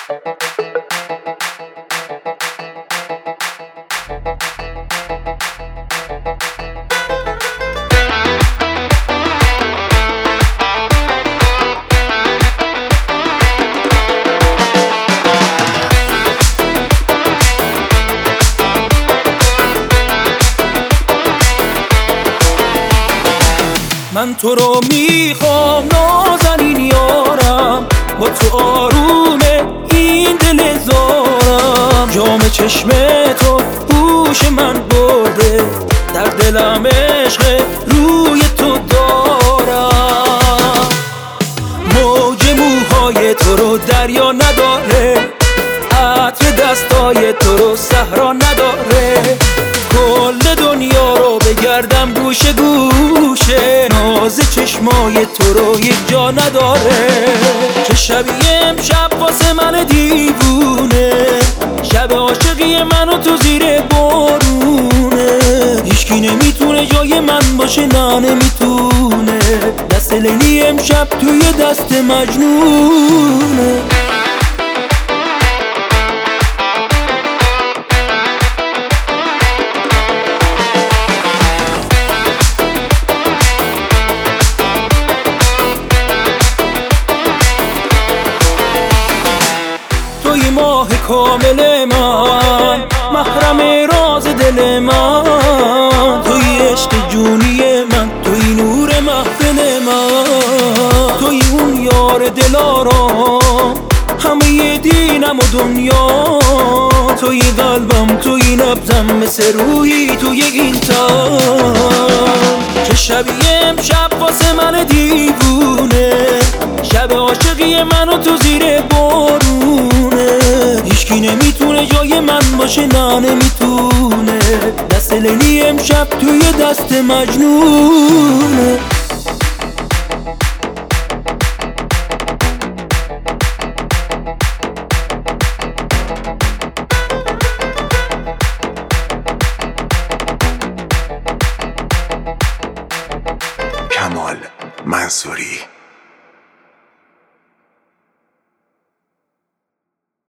من تو رو میخوام نازنین یارم، با تو آرومه این دل زارم. جام چشم تو هوش من برده، در دلم عشق روی تو دارم. موج موهای تو رو دریا نداره، عطر دستای تو رو صحرا نداره. کل دنیا رو بگردم گوشه گوشه، ناز چشمای تو رو یک جا نداره. چه شبیه امشب واسه من دیوونه، شب عاشقی من و تو زیر بارونه. هیچکی نمیتونه جای من باشه، نه نمیتونه. دست لیلی امشب توی دست مجنونه. توی ماه کامل من، محرم راز دل من. توی عشق جونی من، توی نور محفل من. توی اون یار دلارام، همه دینم و دنیا. توی قلبم، توی نبضم، مثل روحی توی این تن. چه شبیه امشب واسه من دیوونه، شب عاشقی من و تو زیر بارونه. هیچکی نمیتونه جای من باشه، نه نمیتونه. دست لیلی امشب توی دست مجنونه. کمال منصوری.